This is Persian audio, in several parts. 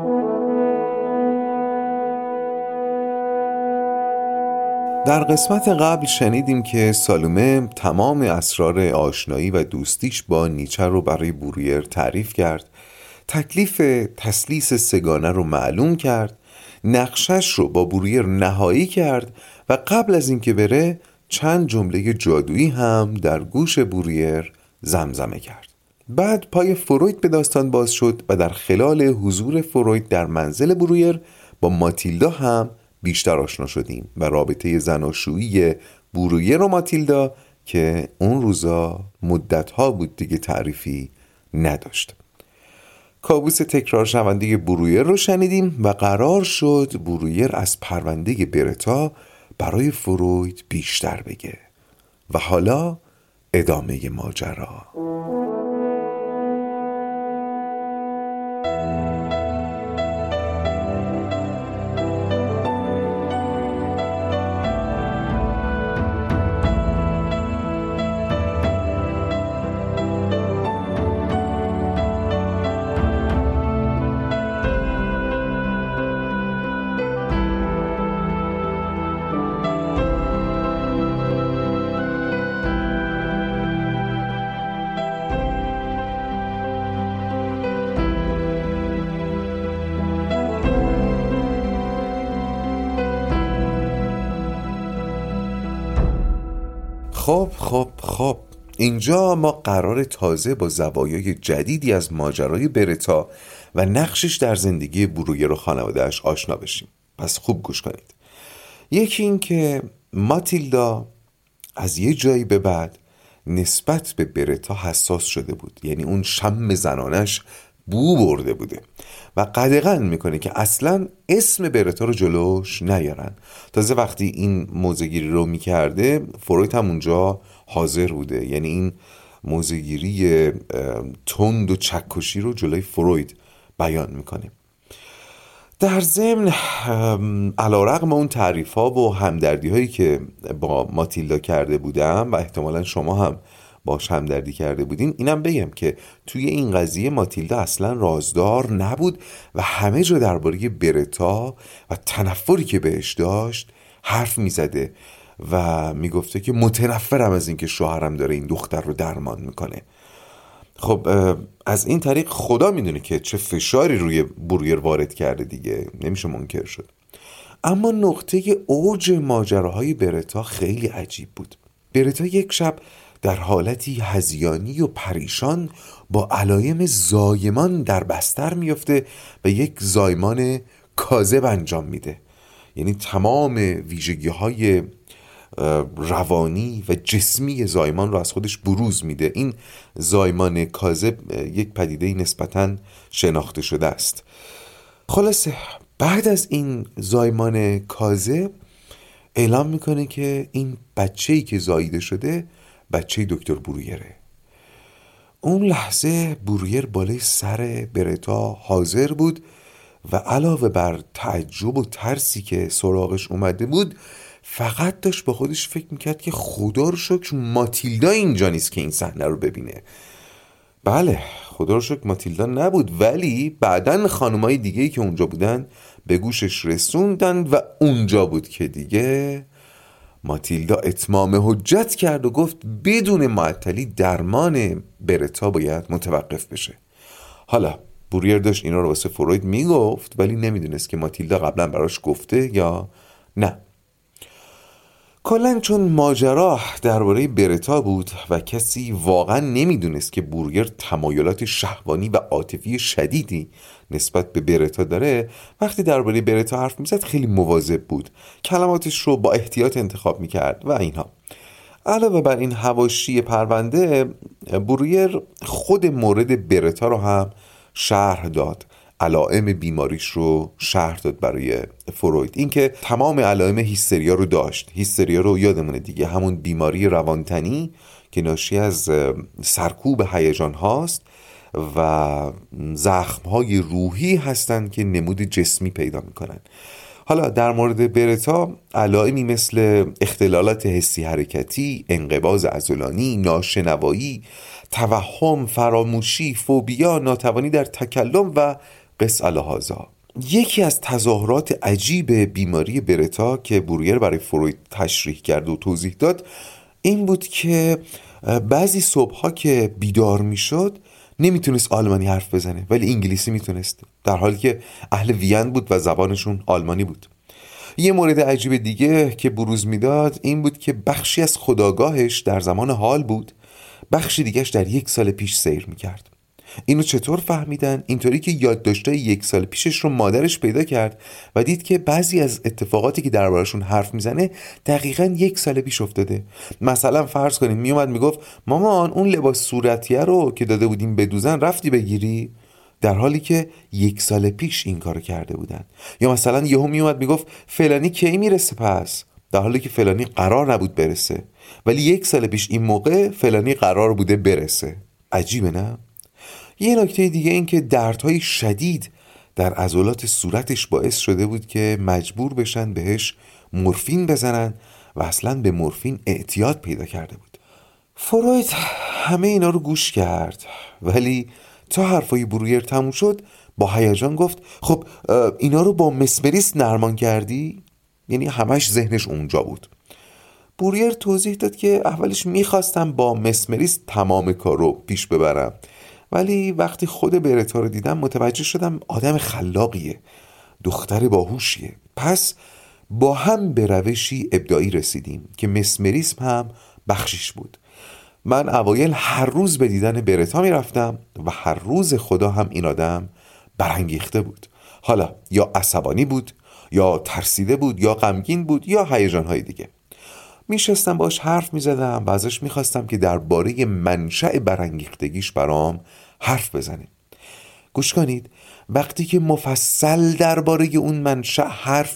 در قسمت قبل شنیدیم که سالومه تمام اسرار آشنایی و دوستیش با نیچه رو برای برویر تعریف کرد، تکلیف تثلیث سگانه رو معلوم کرد، نقشش رو با برویر نهایی کرد و قبل از اینکه بره چند جمله جادویی هم در گوش برویر زمزمه کرد. بعد پای فروید به داستان باز شد و در خلال حضور فروید در منزل برویر با ماتیلدا هم بیشتر آشنا شدیم و رابطه زناشویی برویر و ماتیلدا که اون روزا مدتها بود دیگه تعریفی نداشت. کابوس تکرار شونده برویر رو شنیدیم و قرار شد برویر از پرونده برتا برای فروید بیشتر بگه و حالا ادامه ماجرا. خب اینجا ما قرار تازه با زوایای جدیدی از ماجرای برتا و نقشش در زندگی برویر و خانواده‌اش آشنا بشیم. پس خوب گوش کنید. یکی این که ماتیلدا از یه جایی به بعد نسبت به برتا حساس شده بود، یعنی اون شم زنانش بو برده بوده و قدغن میکنه که اصلا اسم برتا رو جلوش نیارن. تازه وقتی این موضع‌گیری رو میکرده فروید هم اونجا حاضر بوده، یعنی این موضع‌گیری تند و چکشی رو جلوی فروید بیان میکنه. در ضمن علیرغم اون تعریف ها و همدردی هایی که با ماتیلدا کرده بودم و احتمالا شما هم باش همدردی کرده بودین، اینم بگم که توی این قضیه ماتیلدا اصلا رازدار نبود و همه جا درباره برتا و تنفری که بهش داشت حرف میزده و میگفته که متنفرم از این که شوهرم داره این دختر رو درمان میکنه. خب از این طریق خدا میدونه که چه فشاری روی برویر وارد کرده دیگه، نمیشه منکر شد. اما نقطه اوج ماجراهای برتا خیلی عجیب بود. برتا یک شب در حالتی هذیانی و پریشان با علایم زایمان در بستر میفته و یک زایمان کاذب انجام میده، یعنی تمام ویژگی‌های روانی و جسمی زایمان رو از خودش بروز میده. این زایمان کاذب یک پدیده نسبتاً شناخته شده است. خلاصه بعد از این زایمان کاذب اعلام میکنه که این بچه‌ای که زاییده شده بچه دکتر برویره. اون لحظه برویر بالای سر برتا حاضر بود و علاوه بر تعجب و ترسی که سراغش اومده بود فقط داشت با خودش فکر میکرد که خدا رو شکر ماتیلدا اینجا نیست که این صحنه رو ببینه. بله خدا رو شکر ماتیلدا نبود، ولی بعدن خانمای دیگه‌ای که اونجا بودن به گوشش رسوندن و اونجا بود که دیگه ماتیلدا اتمام حجت کرد و گفت بدون معطلی درمان برتا باید متوقف بشه. حالا برویر داشت اینا رو واسه فروید میگفت ولی نمیدونست که ماتیلدا قبلا براش گفته یا نه. کلاً چون ماجرا درباره برتا بود و کسی واقعا نمیدونست که برویر تمایلات شهوانی و عاطفی شدیدی نسبت به برتا داره، وقتی درباره برتا حرف میزد خیلی مواظب بود، کلماتش رو با احتیاط انتخاب میکرد و اینها. علاوه بر این حواشی پرونده، برویر خود مورد برتا رو هم شرح داد، علائم بیماریش رو شرح داد برای فروید. اینکه تمام علائم هیستریا رو داشت. هیستریا رو یادمونه دیگه، همون بیماری روانتنی که ناشی از سرکوب هیجان هاست و زخم‌های روحی هستند که نمود جسمی پیدا میکنن. حالا در مورد برتا علائمی مثل اختلالات حسی حرکتی، انقباض عضلانی، ناشنوایی، توهم، فراموشی، فوبیا، ناتوانی در تکلم و قس هذا. یکی از تظاهرات عجیب بیماری برتا که برویر برای فروید تشریح کرد و توضیح داد این بود که بعضی صبحها که بیدار میشد نمیتونست آلمانی حرف بزنه ولی انگلیسی میتونست، در حالی که اهل وین بود و زبانشون آلمانی بود. یه مورد عجیب دیگه که بروز میداد این بود که بخشی از خودآگاهش در زمان حال بود، بخشی دیگهش در 1 سال پیش سیر میکرد. اینو چطور فهمیدن؟ اینطوری که یادداشت‌های 1 سال پیشش رو مادرش پیدا کرد و دید که بعضی از اتفاقاتی که دربارشون حرف میزنه دقیقاً 1 سال پیش افتاده. مثلا فرض کنیم میومد میگفت مامان اون لباس صورتیه رو که داده بودیم بدوزن رفتی بگیری؟ در حالی که 1 سال پیش این کارو کرده بودن. یا مثلا یهو میومد میگفت فلانی کی میرسه پس؟ در حالی که فلانی قرار نبود برسه، ولی 1 سال پیش این موقع فلانی قرار بوده برسه. عجیبه نه؟ یه نکته دیگه این که دردهای شدید در عضلات صورتش باعث شده بود که مجبور بشن بهش مورفین بزنن و اصلا به مورفین اعتیاد پیدا کرده بود. فروید همه اینا رو گوش کرد، ولی تا حرفای برویر تموم شد با هیجان گفت خب اینا رو با مسمریست درمان کردی؟ یعنی همش ذهنش اونجا بود. برویر توضیح داد که اولش میخواستم با مسمریست تمام کار رو پیش ببرم، ولی وقتی خود برتا رو دیدم متوجه شدم آدم خلاقیه، دختر باهوشیه. پس با هم به روشی ابداعی رسیدیم که مسمریسم هم بخشیش بود. من اوایل هر روز به دیدن برتا می رفتم و هر روز خدا هم این آدم برانگیخته بود. حالا یا عصبانی بود یا ترسیده بود یا غمگین بود یا هیجان‌های دیگه. میشستم باش حرف میزدم و ازش میخواستم که درباره منشأ برانگیختگیش برام حرف بزنه. گوش کنید، وقتی که مفصل درباره اون منشأ حرف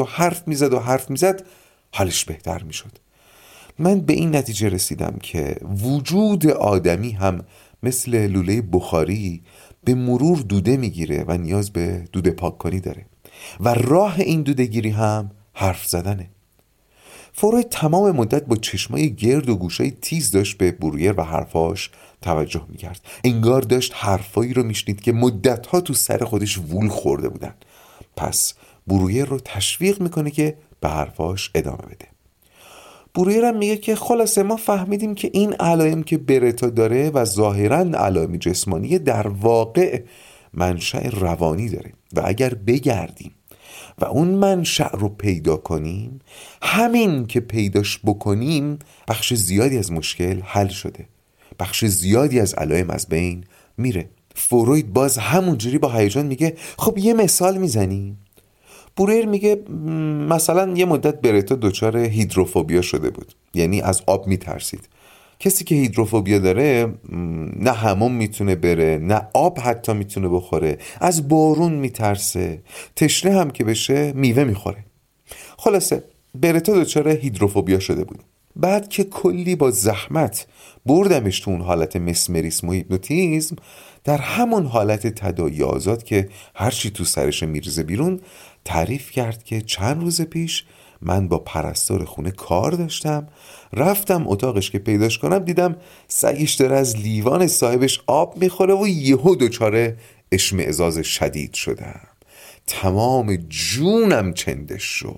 میزد حالش بهتر میشد. من به این نتیجه رسیدم که وجود آدمی هم مثل لوله بخاری به مرور دوده میگیره و نیاز به دوده پاک کنی داره و راه این دوده گیری هم حرف زدنه. فروید تمام مدت با چشمای گرد و گوشای تیز داشت به برویر و حرفاش توجه میکرد. انگار داشت حرفایی رو میشنید که مدتها تو سر خودش وول خورده بودن. پس برویر رو تشویق میکنه که به حرفاش ادامه بده. برویر هم میگه که خلاصه ما فهمیدیم که این علائم که برتا داره و ظاهراً علائم جسمانی در واقع منشأ روانی داره و اگر بگردیم و اون منشأ رو پیدا کنیم، همین که پیداش بکنیم بخش زیادی از مشکل حل شده، بخش زیادی از علائم از بین میره. فروید باز همونجوری با هیجان میگه خب یه مثال میزنی؟ برویر میگه مثلا یه مدت برتا دچار هیدروفوبیا شده بود، یعنی از آب میترسید. کسی که هیدروفوبیا داره نه حمام میتونه بره نه آب حتی میتونه بخوره، از بارون میترسه، تشنه هم که بشه میوه میخوره. خلاصه برتا دچار هیدروفوبیا شده بود. بعد که کلی با زحمت بردمش تو اون حالت مسمریسم و هیپنوتیزم، در همون حالت تداعی آزاد که هرچی تو سرش میریزه بیرون، تعریف کرد که چند روز پیش من با پرستار خونه کار داشتم، رفتم اتاقش که پیداش کنم دیدم سگش داره از لیوان صاحبش آب میخوره و یهو دچار اشمئزاز شدید شدم، تمام جونم چندش شد.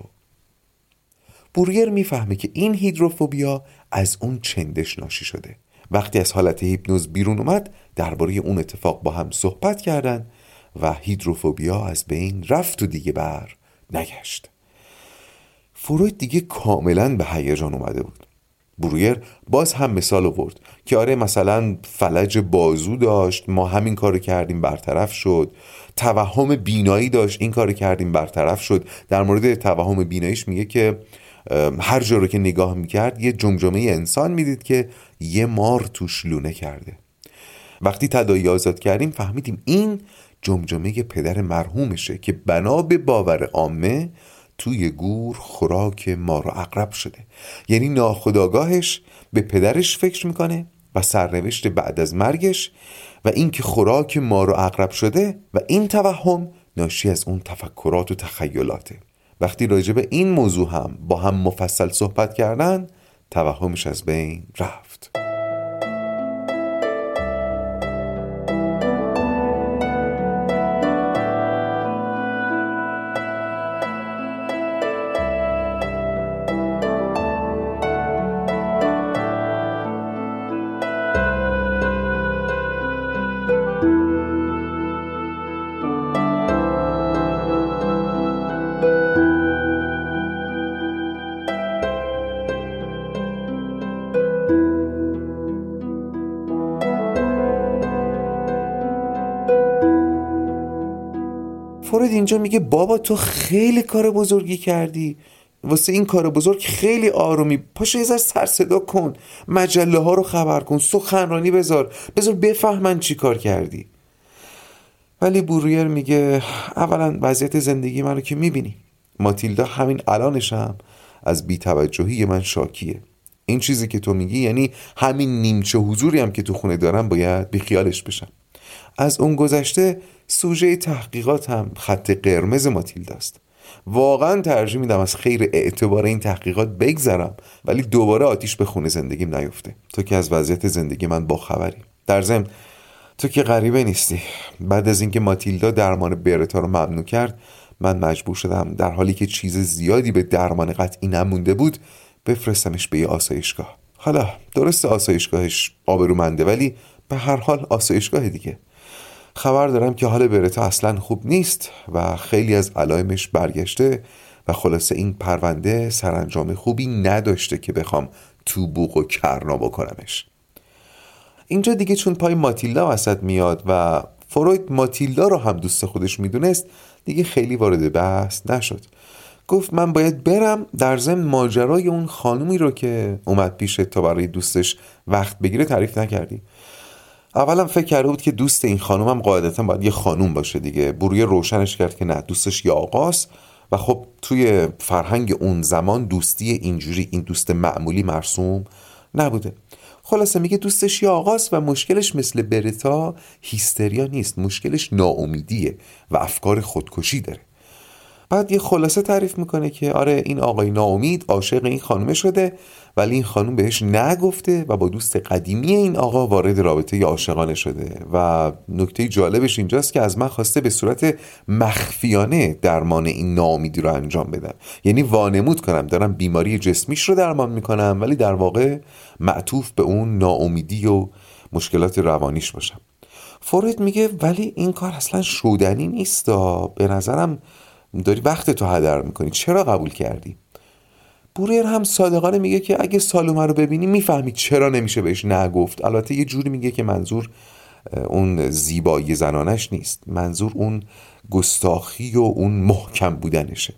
برویر میفهمه که این هیدروفوبیا از اون چندش ناشی شده. وقتی از حالت هیپنوز بیرون اومد درباره اون اتفاق با هم صحبت کردن و هیدروفوبیا از بین رفت و دیگه بر نگشت. فروید دیگه کاملا به هیجان اومده بود. برویر باز هم مثال آورد که آره مثلا فلج بازو داشت، ما همین کارو کردیم برطرف شد. توهم بینایی داشت، این کارو کردیم برطرف شد. در مورد توهم بیناییش میگه که هر جا رو که نگاه میکرد یه جمجمه انسان میدید که یه مار توش لونه کرده. وقتی تداعی آزاد کردیم فهمیدیم این جمجمه پدر مرحومشه که بنا به باور عامه توی گور خوراک مار و عقرب شده. یعنی ناخودآگاهش به پدرش فکر میکنه و سرنوشت بعد از مرگش و این که خوراک مار و عقرب شده و این توهم ناشی از اون تفکرات و تخیلاته. وقتی راجع به این موضوع هم با هم مفصل صحبت کردن توهمش از بین رفت. فروید اینجا میگه بابا تو خیلی کار بزرگی کردی، واسه این کار بزرگ خیلی آرومی، پاشو یه ذره سر صدا کن، مجله ها رو خبر کن، سخنرانی بذار بفهمن چی کار کردی. ولی برویر میگه اولا وضعیت زندگی منو که میبینی، ماتیلدا همین الانش هم از بی‌توجهی من شاکیه. این چیزی که تو میگی یعنی همین نیمچه حضوری هم که تو خونه دارم باید بیخیالش بشم. از اون گذشته سوژه تحقیقات هم خط قرمز ماتیلداست. واقعا ترجیح میدم از خیر اعتبار این تحقیقات بگذرم ولی دوباره آتیش به خون زندگیم نیفته. تو که از وضعیت زندگی من باخبری. در ضمن تو که غریبه نیستی. بعد از اینکه ماتیلدا درمان برتا رو ممنوع کرد، من مجبور شدم در حالی که چیز زیادی به درمان قطعی نمونده بود بفرستمش به یه آسایشگاه. حالا درست آسایشگاهش آبرومنده ولی به هر حال آسایشگاه دیگه. خبر دارم که حال برتا اصلا خوب نیست و خیلی از علائمش برگشته و خلاصه این پرونده سرانجام خوبی نداشته که بخوام تو بوق و کرنا بکنمش. اینجا دیگه چون پای ماتیلدا وسط میاد و فروید ماتیلدا رو هم دوست خودش میدونست دیگه خیلی وارد بحث نشد. گفت من باید برم، در ضمن ماجرای اون خانومی رو که اومد پیشت تا برای دوستش وقت بگیره تعریف نکردی. اولا فکر کرده بود که دوست این خانوم هم قاعدتا باید یه خانوم باشه دیگه. برویر روشنش کرد که نه، دوستش یه آقاست و خب توی فرهنگ اون زمان دوستی اینجوری، این دوست معمولی مرسوم نبوده. خلاصه میگه دوستش یه آقاست و مشکلش مثل برتا هیستریا نیست، مشکلش ناامیدیه و افکار خودکشی داره. بعد یه خلاصه تعریف میکنه که آره این آقای ناامید عاشق این خانومه شده ولی این خانوم بهش نگفته و با دوست قدیمی این آقا وارد رابطه عاشقانه شده و نکته جالبش اینجاست که از من خواسته به صورت مخفیانه درمان این ناامیدی رو انجام بدم، یعنی وانمود کنم دارم بیماری جسمیش رو درمان میکنم ولی در واقع معطوف به اون ناامیدی و مشکلات روانیش باشم. فروید میگه ولی این کار اصلا شدنی نیست، به نظرم داری وقت تو هدر میکنی، چرا قبول کردی؟ برویر هم صادقانه میگه که اگه سالومه رو ببینی میفهمی چرا نمیشه بهش نگفت. البته یه جوری میگه که منظور اون زیبایی زنانش نیست، منظور اون گستاخی و اون محکم بودنشه.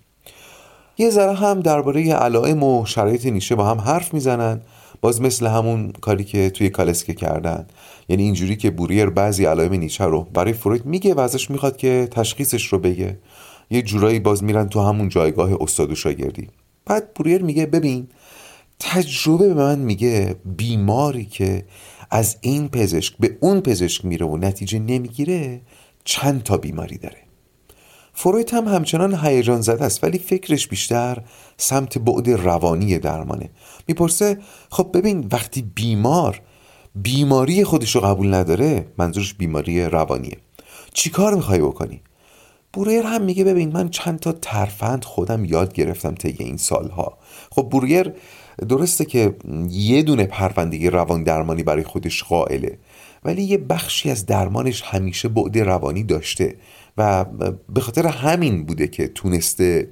یه ذره هم درباره علائم و شرایط نیشه با هم حرف میزنن، باز مثل همون کاری که توی کالسکه کردن، یعنی اینجوری که برویر بعضی علائم نیچه رو برای فروید میگه و ازش میخواد که تشخیصش رو بگه. یه جورایی باز میرن تو همون جایگاه استاد و شاگردی. بعد برویر میگه ببین تجربه به من میگه بیماری که از این پزشک به اون پزشک میره و نتیجه نمیگیره چند تا بیماری داره. فروید هم همچنان هیجان زده است ولی فکرش بیشتر سمت بعد روانی درمانه. میپرسه خب ببین وقتی بیمار بیماری خودشو قبول نداره، منظورش بیماری روانیه، چی کار میخوای بکنی؟ برویر هم میگه ببین من چند تا ترفند خودم یاد گرفتم طی این سالها. خب برویر درسته که یه دونه پرونده روان درمانی برای خودش قائله ولی یه بخشی از درمانش همیشه بعد روانی داشته و به خاطر همین بوده که تونسته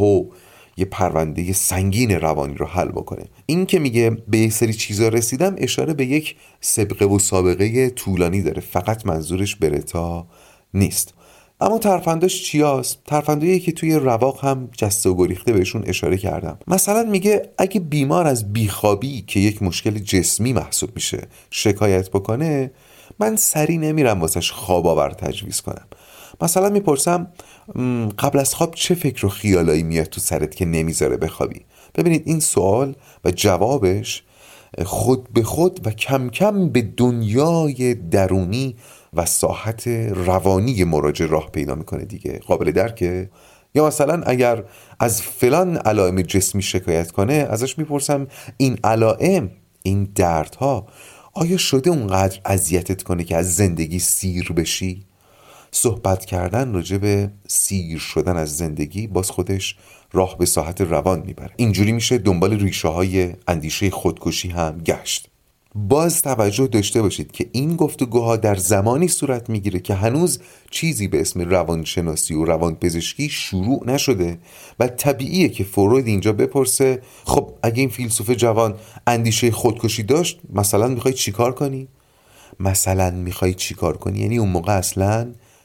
یه پرونده سنگین روانی رو حل بکنه. این که میگه به یه سری چیزا رسیدم اشاره به یک سابقه و سابقه طولانی داره، فقط منظورش برتا نیست. اما ترفنداش چیاست؟ ترفندایی که توی رواق هم جسته و گریخته بهشون اشاره کردم. مثلا میگه اگه بیمار از بیخوابی که یک مشکل جسمی محسوب میشه شکایت بکنه، من سری نمیرم واسش خواب آور تجویز کنم. مثلا میپرسم قبل از خواب چه فکر و خیالایی میاد تو سرت که نمیذاره بخوابی؟ ببینید این سوال و جوابش خود به خود و کم کم به دنیای درونی و ساحت روانی مراجع راه پیدا میکنه دیگه. قابل درکه؟ یا مثلا اگر از فلان علائم جسمی شکایت کنه ازش میپرسم این علائم، این دردها آیا شده اونقدر اذیتت کنه که از زندگی سیر بشی؟ صحبت کردن راجع به سیر شدن از زندگی باز خودش راه به ساحت روان میبره. اینجوری میشه دنبال ریشه های اندیشه خودکشی هم گشت. باز توجه داشته باشید که این گفتگوها در زمانی صورت میگیره که هنوز چیزی به اسم روانشناسی و روانپزشکی شروع نشده و طبیعیه که فروید اینجا بپرسه خب اگه این فیلسوف جوان اندیشه خودکشی داشت مثلا میخوای چیکار کنی؟ مثلا میخوای چیکار کنی یعنی اون موقع اصلا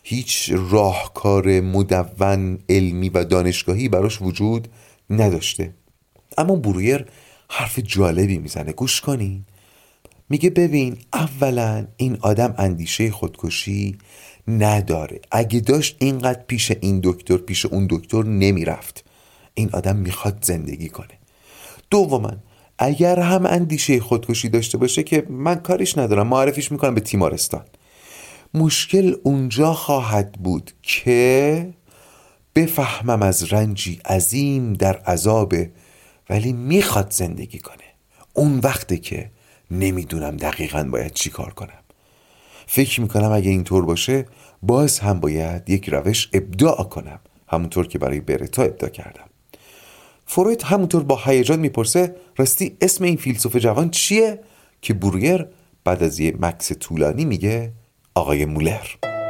هیچ راهکار مدون علمی و دانشگاهی براش وجود نداشته. اما برویر حرف جالبی میزنه، گوش کنین. میگه ببین، اولا این آدم اندیشه خودکشی نداره. اگه داشت اینقدر پیش این دکتر پیش اون دکتر نمیرفت. این آدم میخواد زندگی کنه. دوما اگر هم اندیشه خودکشی داشته باشه که من کاریش ندارم، معرفیش میکنم به تیمارستان. مشکل اونجا خواهد بود که بفهمم از رنجی عظیم در عذابه ولی میخواد زندگی کنه. اون وقته که نمیدونم دقیقاً باید چی کار کنم. فکر میکنم اگه اینطور باشه باز هم باید یک روش ابداع کنم، همونطور که برای برتا ابداع کردم. فروید همونطور با هیجان میپرسه راستی اسم این فیلسوف جوان چیه؟ که برویر بعد از یه مکث طولانی میگه آقای مولر.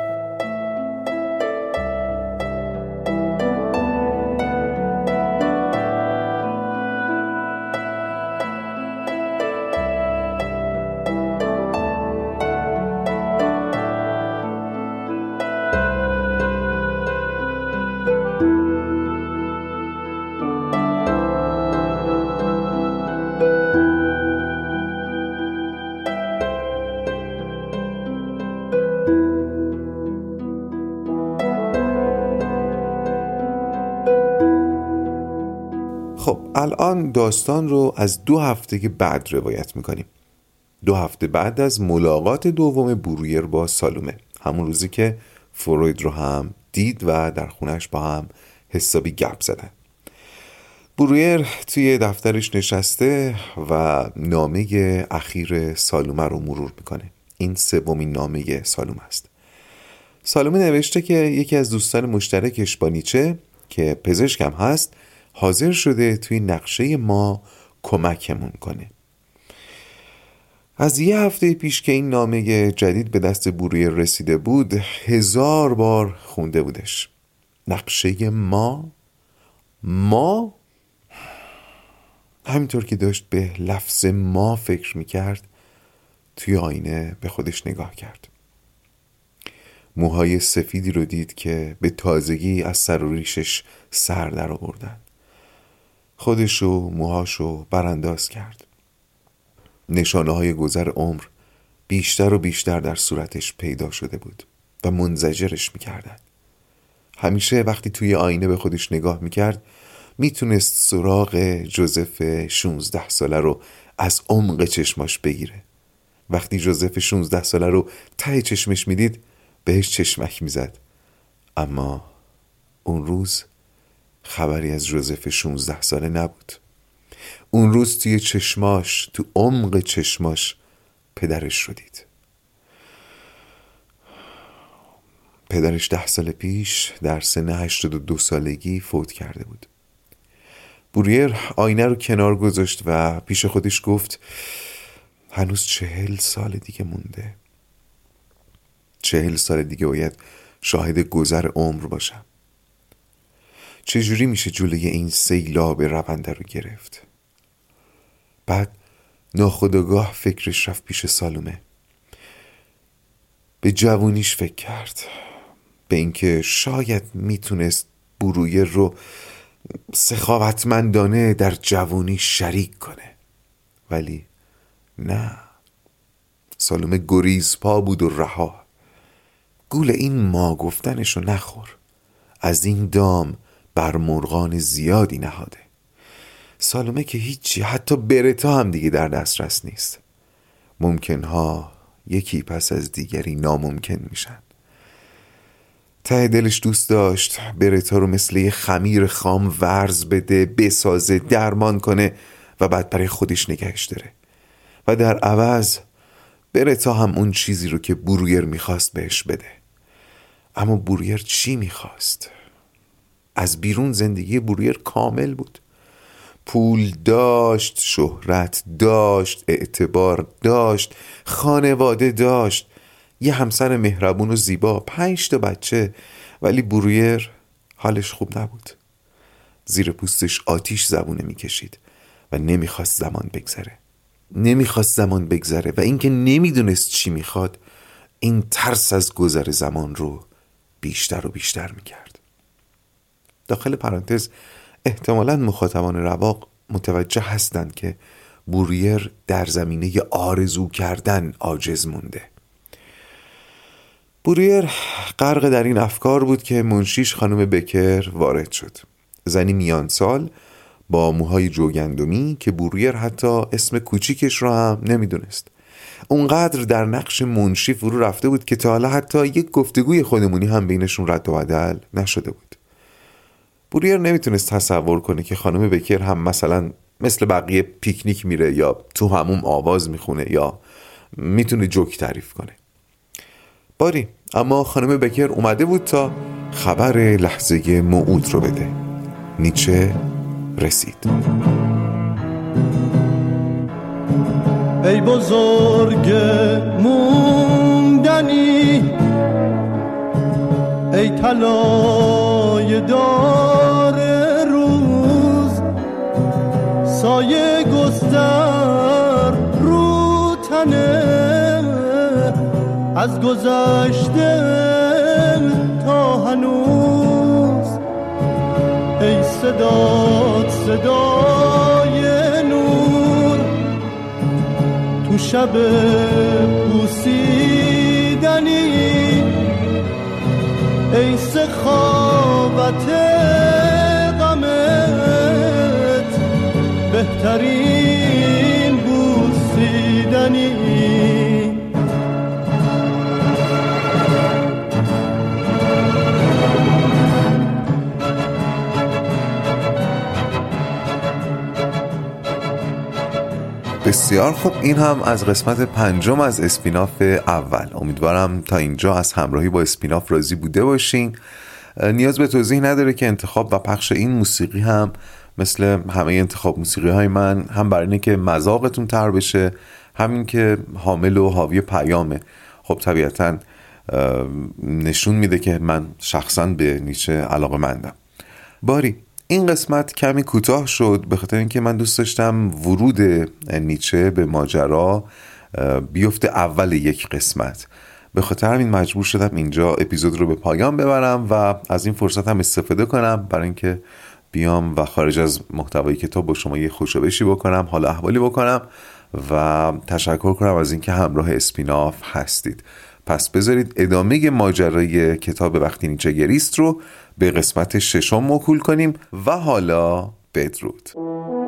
خب الان داستان رو از 2 هفته بعد روایت میکنیم. 2 هفته بعد از ملاقات دوم برویر با سالومه، همون روزی که فروید رو هم دید و در خونش با هم حسابی گپ زدن. برویر توی دفترش نشسته و نامه اخیر سالومه رو مرور میکنه. این 3مین نامه سالومه است. سالومه نوشته که یکی از دوستان مشترکش با نیچه که پزشکم هست حاضر شده توی نقشه ما کمکمون کنه. از 1 هفته پیش که این نامه جدید به دست برویر رسیده بود 1000 بار خونده بودش. نقشه ما همینطور که داشت به لفظ ما فکر میکرد توی آینه به خودش نگاه کرد. موهای سفیدی رو دید که به تازگی از سر و ریشش سر در آوردن. خودشو موهاشو برانداز کرد. نشانه های گذر عمر بیشتر و بیشتر در صورتش پیدا شده بود و منزجرش میکردن. همیشه وقتی توی آینه به خودش نگاه میکرد میتونست سراغ جوزف 16 ساله رو از عمق چشماش بگیره. وقتی جوزف 16 ساله رو ته چشمش میدید بهش چشمک میزد. اما اون روز خبری از جوزف 16 ساله نبود. اون روز توی چشماش، تو عمق چشماش پدرش رو دید. پدرش 10 سال پیش در سن 82 سالگی فوت کرده بود. برویر آینه رو کنار گذاشت و پیش خودش گفت هنوز 40 سال دیگه مونده. 40 سال دیگه باید شاهد گذر عمر باشم. چجوری میشه جلوی این سیلاب رونده رو گرفت؟ بعد ناخودآگاه فکرش رفت پیش سالومه. به جوونیش فکر کرد، به اینکه شاید میتونست برویر رو سخاوتمندانه در جوونی شریک کنه. ولی نه، سالومه گریز پا بود و رها. گول این ما گفتنشو نخور. از این دام بر مرغان زیادی نهاده. سالومه که هیچی، حتی برتا هم دیگه در دسترس نیست. ممکنها یکی پس از دیگری ناممکن میشن. ته دلش دوست داشت برتا رو مثل یه خمیر خام ورز بده، بسازه، درمان کنه و بعد برای خودش نگهش داره. و در عوض برتا هم اون چیزی رو که برویر میخواست بهش بده. اما برویر چی میخواست؟ از بیرون زندگی برویر کامل بود. پول داشت، شهرت داشت، اعتبار داشت، خانواده داشت، یه همسر مهربون و زیبا، 5 تا بچه. ولی برویر حالش خوب نبود. زیر پوستش آتیش زبونه میکشید و نمیخواست زمان بگذره و اینکه نمیدونست چی میخواد، این ترس از گذر زمان رو بیشتر و بیشتر میکرد. داخل پرانتز احتمالاً مخاطبان رواق متوجه هستند که بوریر در زمینه آرزو کردن عاجز مونده. بوریر غرق در این افکار بود که منشیش خانم بکر وارد شد. زنی میان سال با موهای جوگندمی که بوریر حتی اسم کوچیکش رو هم نمیدونست. اونقدر در نقش منشی فرو رفته بود که تا حالا حتی یک گفتگوی خودمونی هم بینشون رد و بدل نشده بود. بوریر نمیتونست تصور کنه که خانم بکر هم مثلا مثل بقیه پیکنیک میره یا تو هموم آواز میخونه یا میتونه جوک تعریف کنه. باری اما خانم بکر اومده بود تا خبر لحظه موعود رو بده. نیچه رسید. ای بزرگ موندنی، ای طلای دار روز، سایه گستر رو تنه از گذشته تا هنوز. ای صدات صدای نور تو شب پوسیدنی، ای سخاوت غمت بهترین بوسیدنی. بسیار خوب، این هم از قسمت 5 از اسپیناف اول. امیدوارم تا اینجا از همراهی با اسپیناف راضی بوده باشین. نیاز به توضیح نداره که انتخاب و پخش این موسیقی هم مثل همه انتخاب موسیقی های من هم برای اینه که مذاقتون تر بشه، همین که حامل و حاوی پیامه. خب طبیعتا نشون میده که من شخصا به نیچه علاقه‌مندم. باری این قسمت کمی کوتاه شد به خاطر اینکه من دوست داشتم ورود نیچه به ماجرا بیفته اول یک قسمت. به خاطر همین مجبور شدم اینجا اپیزود رو به پایان ببرم و از این فرصت هم استفاده کنم برای اینکه بیام و خارج از محتوای کتاب با شما یه خوشبشی بکنم، حال احوالی بکنم و تشکر کنم از اینکه همراه اسپیناف هستید. پس بذارید ادامه ماجرای کتاب وقتی نیچه گریست رو به قسمت 6 موکول کنیم و حالا بدرود.